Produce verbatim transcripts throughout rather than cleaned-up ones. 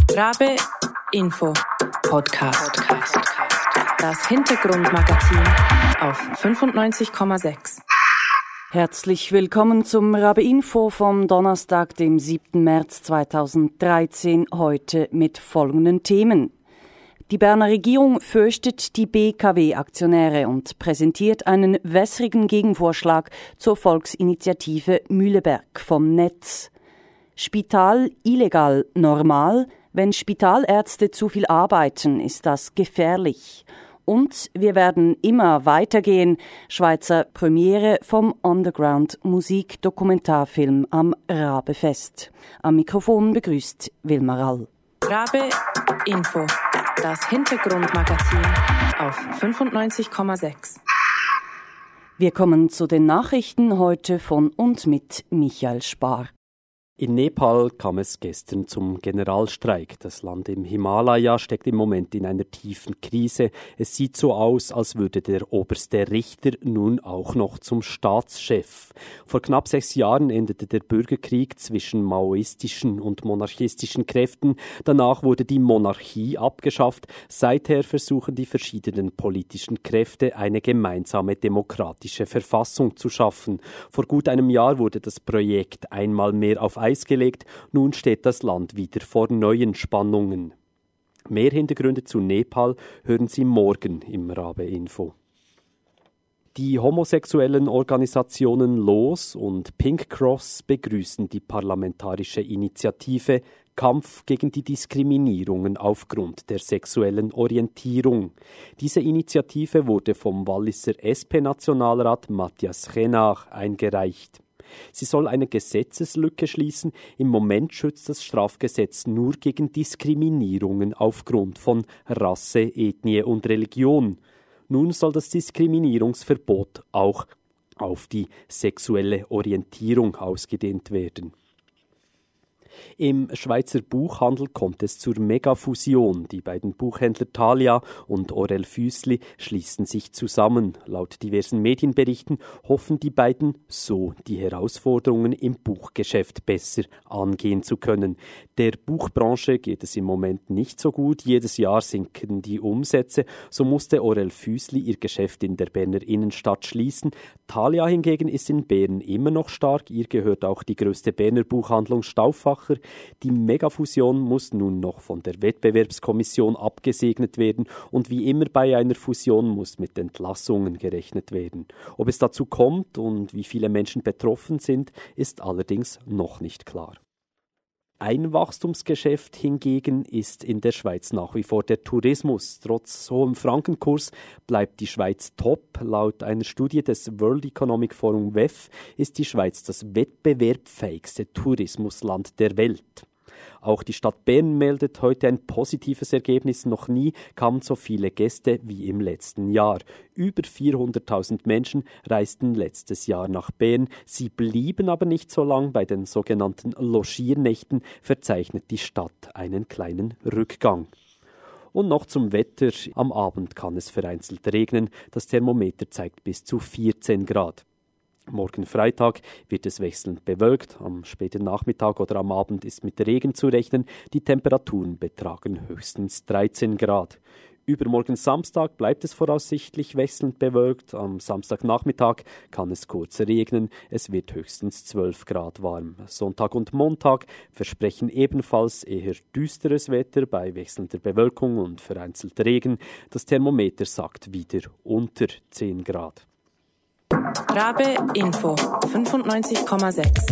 Rabe Info Podcast. Das Hintergrundmagazin auf fünfundneunzig Komma sechs. Herzlich willkommen zum Rabe Info vom Donnerstag, dem siebten März zweitausenddreizehn, heute mit folgenden Themen. Die Berner Regierung fürchtet die B K W-Aktionäre und präsentiert einen wässrigen Gegenvorschlag zur Volksinitiative Mühleberg vom Netz. Spital illegal normal? Wenn Spitalärzte zu viel arbeiten, ist das gefährlich. Und wir werden immer weitergehen. Schweizer Premiere vom Underground-Musik-Dokumentarfilm am Rabefest. Am Mikrofon begrüßt Wilmar Rall. Rabe Info. Das Hintergrundmagazin auf fünfundneunzig Komma sechs. Wir kommen zu den Nachrichten heute von und mit Michael Spar. In Nepal kam es gestern zum Generalstreik. Das Land im Himalaya steckt im Moment in einer tiefen Krise. Es sieht so aus, als würde der oberste Richter nun auch noch zum Staatschef. Vor knapp sechs Jahren endete der Bürgerkrieg zwischen maoistischen und monarchistischen Kräften. Danach wurde die Monarchie abgeschafft. Seither versuchen die verschiedenen politischen Kräfte, eine gemeinsame demokratische Verfassung zu schaffen. Vor gut einem Jahr wurde das Projekt einmal mehr auf Eis gelegt. Nun steht das Land wieder vor neuen Spannungen. Mehr Hintergründe zu Nepal hören Sie morgen im Rabe Info. Die homosexuellen Organisationen LOS und Pink Cross begrüßen die parlamentarische Initiative Kampf gegen die Diskriminierungen aufgrund der sexuellen Orientierung. Diese Initiative wurde vom Walliser S P-Nationalrat Matthias Renard eingereicht. Sie soll eine Gesetzeslücke schließen. Im Moment schützt das Strafgesetz nur gegen Diskriminierungen aufgrund von Rasse, Ethnie und Religion. Nun soll das Diskriminierungsverbot auch auf die sexuelle Orientierung ausgedehnt werden. Im Schweizer Buchhandel kommt es zur Megafusion. Die beiden Buchhändler Thalia und Orell Füssli schließen sich zusammen. Laut diversen Medienberichten hoffen die beiden, so die Herausforderungen im Buchgeschäft besser angehen zu können. Der Buchbranche geht es im Moment nicht so gut. Jedes Jahr sinken die Umsätze. So musste Orell Füssli ihr Geschäft in der Berner Innenstadt schließen. Thalia hingegen ist in Bern immer noch stark. Ihr gehört auch die größte Berner Buchhandlung Stauffacher. Die Megafusion muss nun noch von der Wettbewerbskommission abgesegnet werden und wie immer bei einer Fusion muss mit Entlassungen gerechnet werden. Ob es dazu kommt und wie viele Menschen betroffen sind, ist allerdings noch nicht klar. Ein Wachstumsgeschäft hingegen ist in der Schweiz nach wie vor der Tourismus. Trotz hohem Frankenkurs bleibt die Schweiz top. Laut einer Studie des World Economic Forum W E F ist die Schweiz das wettbewerbsfähigste Tourismusland der Welt. Auch die Stadt Bern meldet heute ein positives Ergebnis. Noch nie kamen so viele Gäste wie im letzten Jahr. Über vierhunderttausend Menschen reisten letztes Jahr nach Bern. Sie blieben aber nicht so lang. Bei den sogenannten Logiernächten verzeichnet die Stadt einen kleinen Rückgang. Und noch zum Wetter. Am Abend kann es vereinzelt regnen. Das Thermometer zeigt bis zu vierzehn Grad. Morgen Freitag wird es wechselnd bewölkt. Am späten Nachmittag oder am Abend ist mit Regen zu rechnen. Die Temperaturen betragen höchstens dreizehn Grad. Übermorgen Samstag bleibt es voraussichtlich wechselnd bewölkt. Am Samstagnachmittag kann es kurz regnen. Es wird höchstens zwölf Grad warm. Sonntag und Montag versprechen ebenfalls eher düsteres Wetter bei wechselnder Bewölkung und vereinzelt Regen. Das Thermometer sagt wieder unter zehn Grad. Rabe Info fünfundneunzig Komma sechs.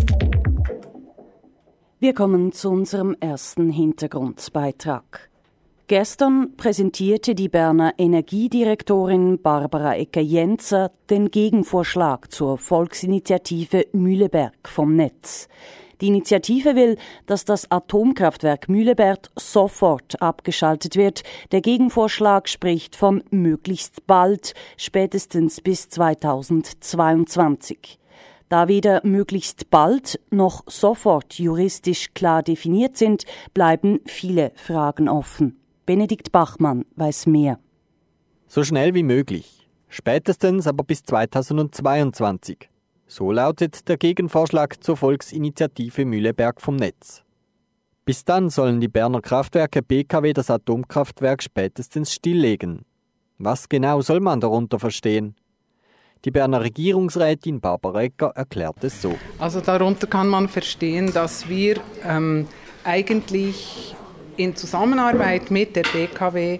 Wir kommen zu unserem ersten Hintergrundbeitrag. Gestern präsentierte die Berner Energiedirektorin Barbara Egger-Jenzer den Gegenvorschlag zur Volksinitiative Mühleberg vom Netz. Die Initiative will, dass das Atomkraftwerk Mühleberg sofort abgeschaltet wird. Der Gegenvorschlag spricht von möglichst bald, spätestens bis zweitausendzweiundzwanzig. Da weder möglichst bald noch sofort juristisch klar definiert sind, bleiben viele Fragen offen. Benedikt Bachmann weiß mehr. So schnell wie möglich, spätestens aber bis zweitausendzweiundzwanzig. So lautet der Gegenvorschlag zur Volksinitiative Mühleberg vom Netz. Bis dann sollen die Berner Kraftwerke B K W das Atomkraftwerk spätestens stilllegen. Was genau soll man darunter verstehen? Die Berner Regierungsrätin Barbara Egger erklärt es so. Also darunter kann man verstehen, dass wir ähm, eigentlich in Zusammenarbeit mit der B K W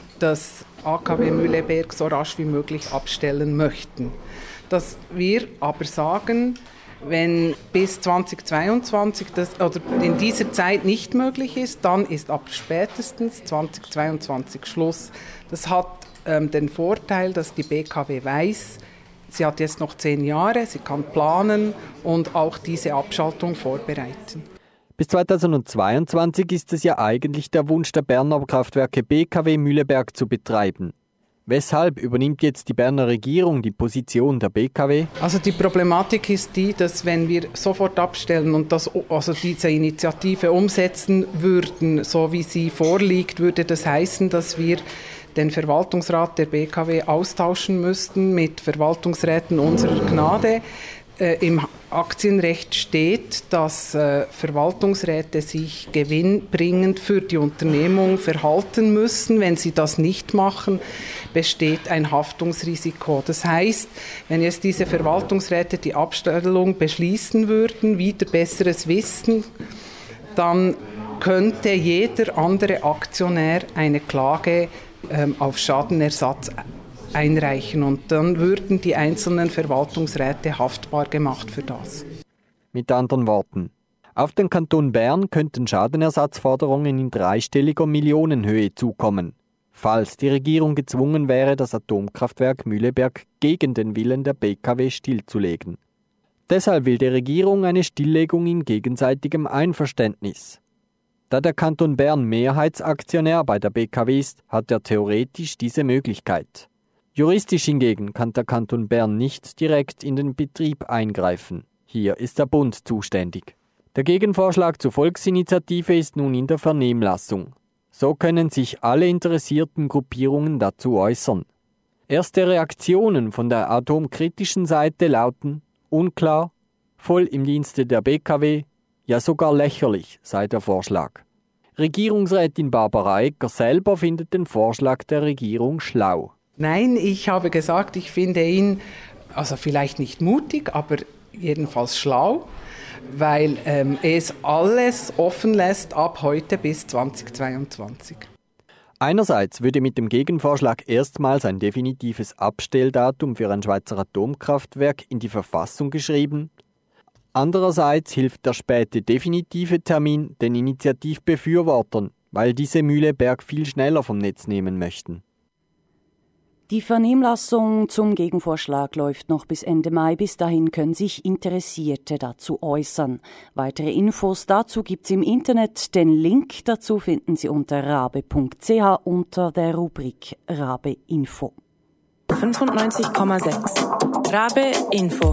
das A K W Mühleberg so rasch wie möglich abstellen möchten. Dass wir aber sagen, wenn bis zweitausendzweiundzwanzig das, oder in dieser Zeit nicht möglich ist, dann ist ab spätestens zweitausendzweiundzwanzig Schluss. Das hat ähm, den Vorteil, dass die B K W weiß, sie hat jetzt noch zehn Jahre, sie kann planen und auch diese Abschaltung vorbereiten. Bis zweitausendzweiundzwanzig ist es ja eigentlich der Wunsch der Berner Kraftwerke B K W Mühleberg zu betreiben. Weshalb übernimmt jetzt die Berner Regierung die Position der B K W? Also die Problematik ist die, dass wenn wir sofort abstellen und das, also diese Initiative umsetzen würden, so wie sie vorliegt, würde das heißen, dass wir den Verwaltungsrat der B K W austauschen müssten mit Verwaltungsräten unserer Gnade. Äh, Im Aktienrecht steht, dass äh, Verwaltungsräte sich gewinnbringend für die Unternehmung verhalten müssen. Wenn sie das nicht machen, besteht ein Haftungsrisiko. Das heißt, wenn jetzt diese Verwaltungsräte die Abstellung beschließen würden, wieder besseres Wissen, dann könnte jeder andere Aktionär eine Klage ähm, auf Schadenersatz einreichen und dann würden die einzelnen Verwaltungsräte haftbar gemacht für das. Mit anderen Worten, auf den Kanton Bern könnten Schadenersatzforderungen in dreistelliger Millionenhöhe zukommen, falls die Regierung gezwungen wäre, das Atomkraftwerk Mühleberg gegen den Willen der B K W stillzulegen. Deshalb will die Regierung eine Stilllegung in gegenseitigem Einverständnis. Da der Kanton Bern Mehrheitsaktionär bei der B K W ist, hat er theoretisch diese Möglichkeit. Juristisch hingegen kann der Kanton Bern nicht direkt in den Betrieb eingreifen. Hier ist der Bund zuständig. Der Gegenvorschlag zur Volksinitiative ist nun in der Vernehmlassung. So können sich alle interessierten Gruppierungen dazu äußern. Erste Reaktionen von der atomkritischen Seite lauten: unklar, voll im Dienste der B K W, ja sogar lächerlich sei der Vorschlag. Regierungsrätin Barbara Egger selber findet den Vorschlag der Regierung schlau. Nein, ich habe gesagt, ich finde ihn, also vielleicht nicht mutig, aber jedenfalls schlau, weil ähm, es alles offen lässt ab heute bis zweitausendzweiundzwanzig. Einerseits würde mit dem Gegenvorschlag erstmals ein definitives Abstelldatum für ein Schweizer Atomkraftwerk in die Verfassung geschrieben. Andererseits hilft der späte definitive Termin den Initiativbefürwortern, weil diese Mühleberg viel schneller vom Netz nehmen möchten. Die Vernehmlassung zum Gegenvorschlag läuft noch bis Ende Mai. Bis dahin können sich Interessierte dazu äußern. Weitere Infos dazu gibt's im Internet. Den Link dazu finden Sie unter rabe punkt c h unter der Rubrik Rabe Info. fünfundneunzig Komma sechs Rabe Info.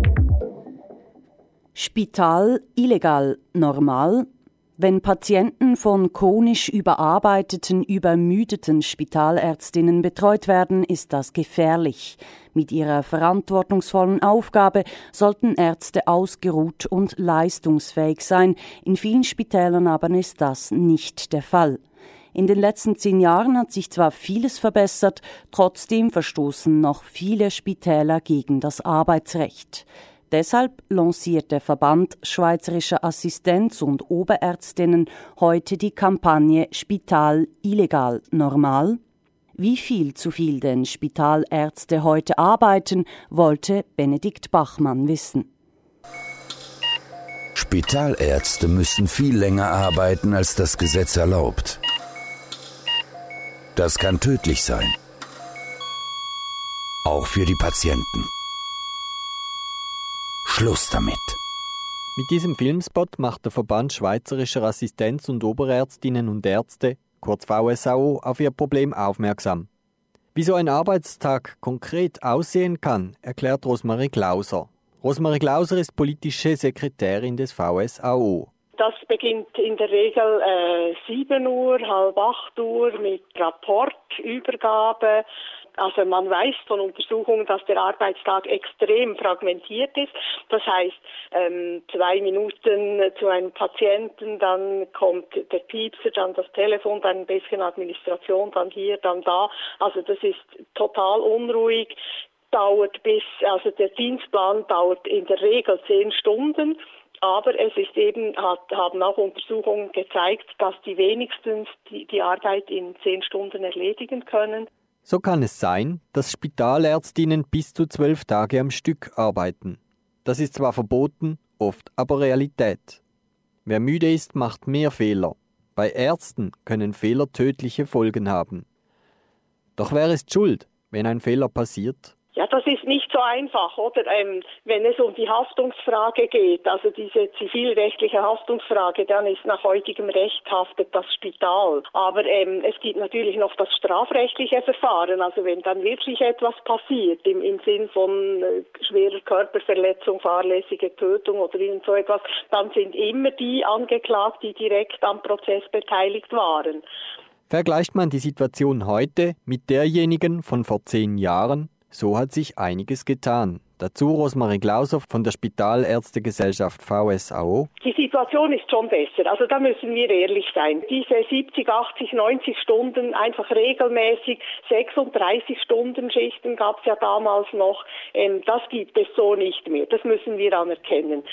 Spital illegal normal? Wenn Patienten von chronisch überarbeiteten, übermüdeten Spitalärztinnen betreut werden, ist das gefährlich. Mit ihrer verantwortungsvollen Aufgabe sollten Ärzte ausgeruht und leistungsfähig sein. In vielen Spitälern aber ist das nicht der Fall. In den letzten zehn Jahren hat sich zwar vieles verbessert, trotzdem verstoßen noch viele Spitäler gegen das Arbeitsrecht. Deshalb lanciert der Verband Schweizerischer Assistenz- und Oberärztinnen heute die Kampagne Spital illegal normal. Wie viel zu viel denn Spitalärzte heute arbeiten, wollte Benedikt Bachmann wissen. Spitalärzte müssen viel länger arbeiten, als das Gesetz erlaubt. Das kann tödlich sein. Auch für die Patienten. Schluss damit. Mit diesem Filmspot macht der Verband Schweizerischer Assistenz- und Oberärztinnen und Ärzte, kurz V S A O, auf ihr Problem aufmerksam. Wie so ein Arbeitstag konkret aussehen kann, erklärt Rosmarie Glauser. Rosmarie Glauser ist politische Sekretärin des V S A O. Das beginnt in der Regel äh, sieben Uhr, halb acht Uhr mit Rapport, Übergabe. also man weiß von Untersuchungen, dass der Arbeitstag extrem fragmentiert ist. Das heißt, ähm, zwei Minuten zu einem Patienten, dann kommt der Piepser, dann das Telefon, dann ein bisschen Administration, dann hier, dann da. Also das ist total unruhig. Dauert bis, also der Dienstplan dauert in der Regel zehn Stunden. Aber es ist eben, hat, haben auch Untersuchungen gezeigt, dass die wenigstens die, die Arbeit in zehn Stunden erledigen können. So kann es sein, dass Spitalärztinnen bis zu zwölf Tage am Stück arbeiten. Das ist zwar verboten, oft aber Realität. Wer müde ist, macht mehr Fehler. Bei Ärzten können Fehler tödliche Folgen haben. Doch wer ist schuld, wenn ein Fehler passiert? Ja, das ist nicht so einfach, oder? Ähm, wenn es um die Haftungsfrage geht, also diese zivilrechtliche Haftungsfrage, dann ist nach heutigem Recht haftet das Spital. Aber ähm, es gibt natürlich noch das strafrechtliche Verfahren. Also wenn dann wirklich etwas passiert, im, im Sinn von äh, schwerer Körperverletzung, fahrlässige Tötung oder irgend so etwas, dann sind immer die angeklagt, die direkt am Prozess beteiligt waren. Vergleicht man die Situation heute mit derjenigen von vor zehn Jahren, so hat sich einiges getan. Dazu Rosmarie Glauser von der Spitalärztegesellschaft V S A O. Die Situation ist schon besser, also da müssen wir ehrlich sein. Diese siebzig, achtzig, neunzig Stunden, einfach regelmäßig, sechsunddreißig Stunden Schichten gab es ja damals noch, ähm, das gibt es so nicht mehr, das müssen wir anerkennen.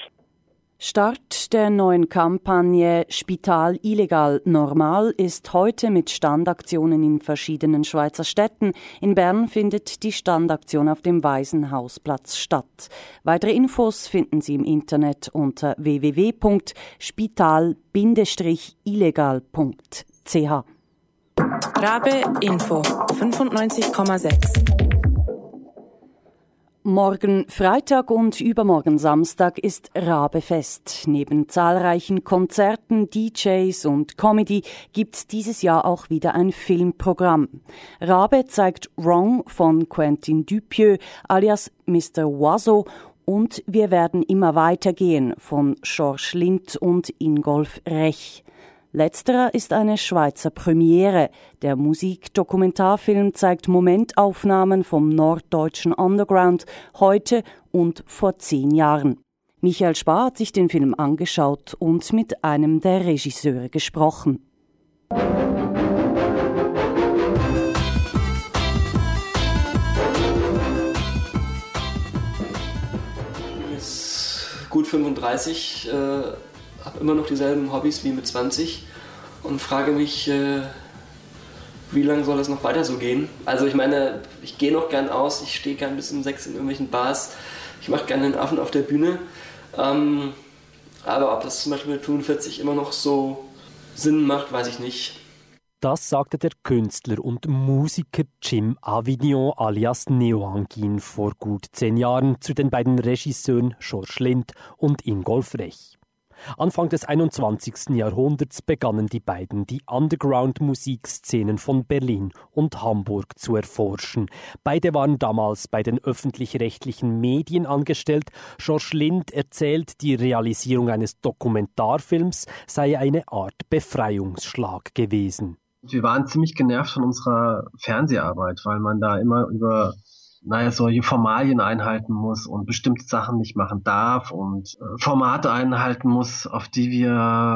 Start der neuen Kampagne Spital illegal normal ist heute mit Standaktionen in verschiedenen Schweizer Städten. In Bern findet die Standaktion auf dem Waisenhausplatz statt. Weitere Infos finden Sie im Internet unter w w w punkt spital Bindestrich illegal punkt c h. Rabe Info fünfundneunzig Komma sechs. Morgen Freitag und übermorgen Samstag ist Rabefest. Neben zahlreichen Konzerten, D Js und Comedy gibt's dieses Jahr auch wieder ein Filmprogramm. Rabe zeigt Wrong von Quentin Dupieux alias Mister Oiseau und Wir werden immer weitergehen von Georges Lind und Ingolf Rech. Letzterer ist eine Schweizer Premiere. Der Musikdokumentarfilm zeigt Momentaufnahmen vom norddeutschen Underground heute und vor zehn Jahren. Michael Spar hat sich den Film angeschaut und mit einem der Regisseure gesprochen. Ich bin jetzt gut fünfunddreißig, äh habe immer noch dieselben Hobbys wie mit zwanzig und frage mich, äh, wie lange soll das noch weiter so gehen? Also ich meine, ich gehe noch gern aus, ich stehe gern bis um sechs in irgendwelchen Bars, ich mache gerne den Affen auf der Bühne, ähm, aber ob das zum Beispiel mit fünfundvierzig immer noch so Sinn macht, weiß ich nicht. Das sagte der Künstler und Musiker Jim Avignon alias Neoangin vor gut zehn Jahren zu den beiden Regisseuren Georges Lind und Ingolf Rech. Anfang des einundzwanzigsten Jahrhunderts begannen die beiden, die Underground-Musikszenen von Berlin und Hamburg zu erforschen. Beide waren damals bei den öffentlich-rechtlichen Medien angestellt. Georges Lind erzählt, die Realisierung eines Dokumentarfilms sei eine Art Befreiungsschlag gewesen. Wir waren ziemlich genervt von unserer Fernseharbeit, weil man da immer über naja, solche Formalien einhalten muss und bestimmte Sachen nicht machen darf und äh, Formate einhalten muss, auf die wir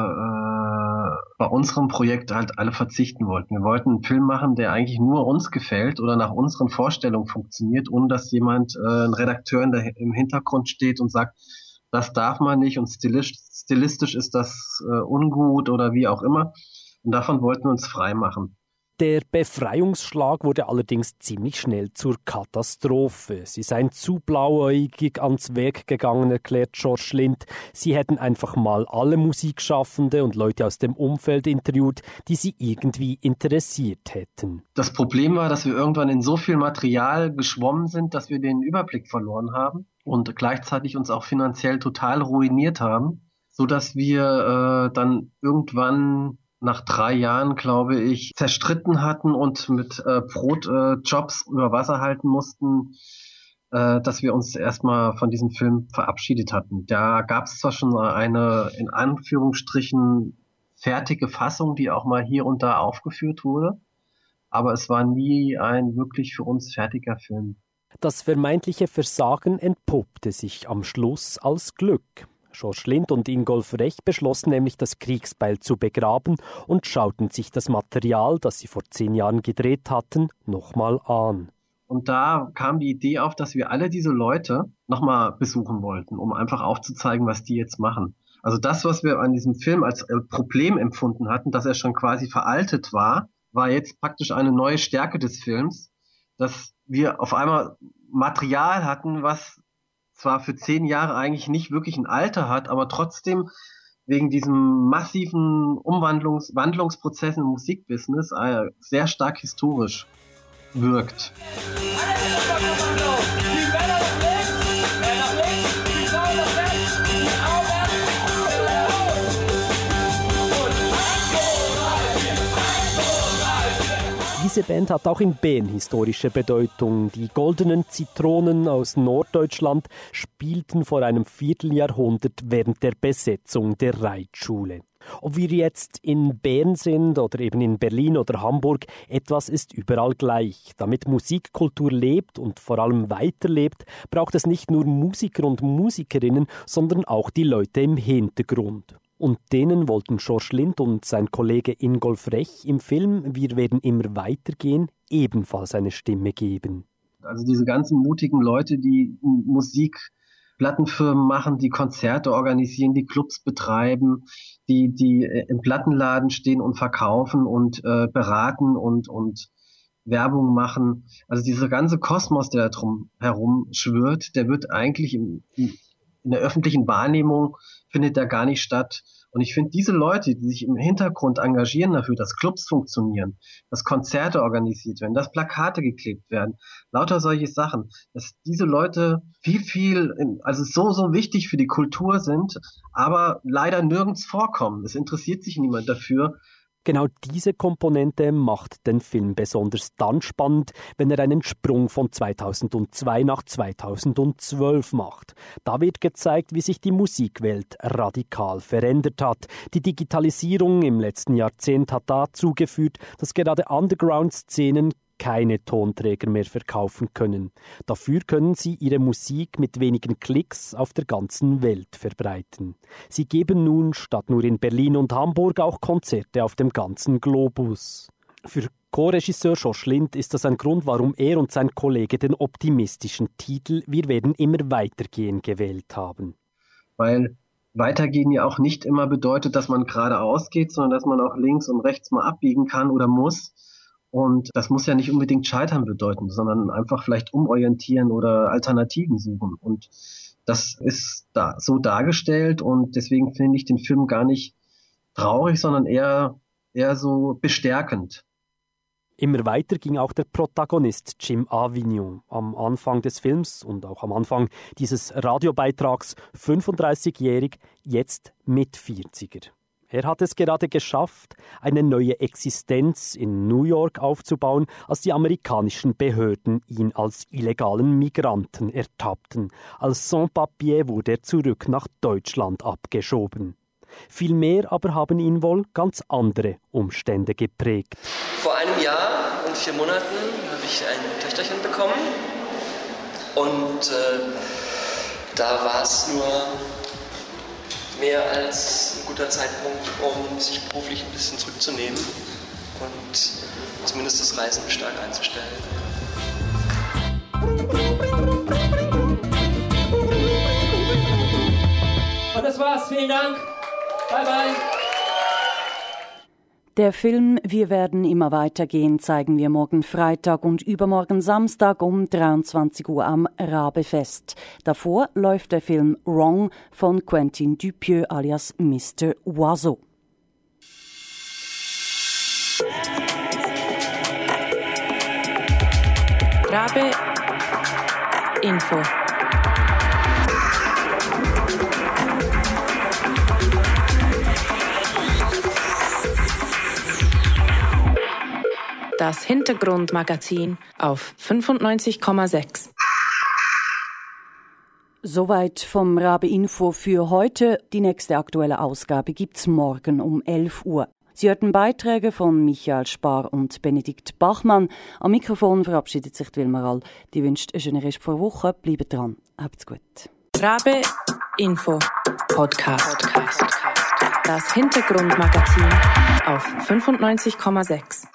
äh, bei unserem Projekt halt alle verzichten wollten. Wir wollten einen Film machen, der eigentlich nur uns gefällt oder nach unseren Vorstellungen funktioniert, ohne dass jemand, äh, ein Redakteur in der, im Hintergrund steht und sagt, das darf man nicht und stilistisch, stilistisch ist das äh, ungut oder wie auch immer. Und davon wollten wir uns frei machen. Der Befreiungsschlag wurde allerdings ziemlich schnell zur Katastrophe. Sie seien zu blauäugig ans Werk gegangen, erklärt Georges Lind. Sie hätten einfach mal alle Musikschaffende und Leute aus dem Umfeld interviewt, die sie irgendwie interessiert hätten. Das Problem war, dass wir irgendwann in so viel Material geschwommen sind, dass wir den Überblick verloren haben und gleichzeitig uns auch finanziell total ruiniert haben, sodass wir äh, dann irgendwann nach drei Jahren, glaube ich, zerstritten hatten und mit äh, Brotjobs äh, über Wasser halten mussten, äh, dass wir uns erstmal von diesem Film verabschiedet hatten. Da gab es zwar schon eine, in Anführungsstrichen, fertige Fassung, die auch mal hier und da aufgeführt wurde, aber es war nie ein wirklich für uns fertiger Film. Das vermeintliche Versagen entpuppte sich am Schluss als Glück. George Lind und Ingolf Rech beschlossen nämlich, das Kriegsbeil zu begraben und schauten sich das Material, das sie vor zehn Jahren gedreht hatten, nochmal an. Und da kam die Idee auf, dass wir alle diese Leute nochmal besuchen wollten, um einfach aufzuzeigen, was die jetzt machen. Also das, was wir an diesem Film als Problem empfunden hatten, dass er schon quasi veraltet war, war jetzt praktisch eine neue Stärke des Films, dass wir auf einmal Material hatten, was zwar für zehn Jahre eigentlich nicht wirklich ein Alter hat, aber trotzdem wegen diesem massiven Umwandlungs- Wandlungsprozess im Musikbusiness äh, sehr stark historisch wirkt. Diese Band hat auch in Bern historische Bedeutung. Die Goldenen Zitronen aus Norddeutschland spielten vor einem Vierteljahrhundert während der Besetzung der Reitschule. Ob wir jetzt in Bern sind oder eben in Berlin oder Hamburg, etwas ist überall gleich. Damit Musikkultur lebt und vor allem weiterlebt, braucht es nicht nur Musiker und Musikerinnen, sondern auch die Leute im Hintergrund. Und denen wollten George Lind und sein Kollege Ingolf Rech im Film Wir werden immer weitergehen ebenfalls eine Stimme geben. Also diese ganzen mutigen Leute, die Musik Plattenfirmen machen, die Konzerte organisieren, die Clubs betreiben, die die im Plattenladen stehen und verkaufen und äh, beraten und und Werbung machen. Also dieser ganze Kosmos, der da drum herum schwirrt, der wird eigentlich im, in der öffentlichen Wahrnehmung findet da gar nicht statt. Und ich finde, diese Leute, die sich im Hintergrund engagieren dafür, dass Clubs funktionieren, dass Konzerte organisiert werden, dass Plakate geklebt werden, lauter solche Sachen, dass diese Leute viel, viel, also so, so wichtig für die Kultur sind, aber leider nirgends vorkommen. Es interessiert sich niemand dafür. Genau diese Komponente macht den Film besonders dann spannend, wenn er einen Sprung von zweitausendzwei nach zweitausendzwölf macht. Da wird gezeigt, wie sich die Musikwelt radikal verändert hat. Die Digitalisierung im letzten Jahrzehnt hat dazu geführt, dass gerade Underground-Szenen keine Tonträger mehr verkaufen können. Dafür können sie ihre Musik mit wenigen Klicks auf der ganzen Welt verbreiten. Sie geben nun statt nur in Berlin und Hamburg auch Konzerte auf dem ganzen Globus. Für Co-Regisseur George Lind ist das ein Grund, warum er und sein Kollege den optimistischen Titel Wir werden immer weitergehen gewählt haben. Weil Weitergehen ja auch nicht immer bedeutet, dass man geradeaus geht, sondern dass man auch links und rechts mal abbiegen kann oder muss. Und das muss ja nicht unbedingt Scheitern bedeuten, sondern einfach vielleicht umorientieren oder Alternativen suchen. Und das ist da so dargestellt und deswegen finde ich den Film gar nicht traurig, sondern eher, eher so bestärkend. Immer weiter ging auch der Protagonist Jim Avignon am Anfang des Films und auch am Anfang dieses Radiobeitrags fünfunddreißigjährig, jetzt mit vierziger. Er hat es gerade geschafft, eine neue Existenz in New York aufzubauen, als die amerikanischen Behörden ihn als illegalen Migranten ertappten. Als Sans-Papier wurde er zurück nach Deutschland abgeschoben. Vielmehr aber haben ihn wohl ganz andere Umstände geprägt. Vor einem Jahr und vier Monaten habe ich ein Töchterchen bekommen und äh, da war es nur mehr als ein guter Zeitpunkt, um sich beruflich ein bisschen zurückzunehmen und zumindest das Reisen stark einzustellen. Und das war's. Vielen Dank. Bye, bye. Der Film Wir werden immer weitergehen zeigen wir morgen Freitag und übermorgen Samstag um dreiundzwanzig Uhr am Rabefest. Davor läuft der Film Wrong von Quentin Dupieux alias Mister Oiseau. Rabe Info. Das Hintergrundmagazin auf fünfundneunzig Komma sechs. Soweit vom Rabe Info für heute. Die nächste aktuelle Ausgabe gibt's morgen um elf Uhr. Sie hörten Beiträge von Michael Spar und Benedikt Bachmann. Am Mikrofon verabschiedet sich Wilmar All. Die wünscht eine schöne Rest vor Woche. Bleibt dran. Habt's gut. Rabe Info Podcast. Das Hintergrundmagazin auf fünfundneunzig Komma sechs.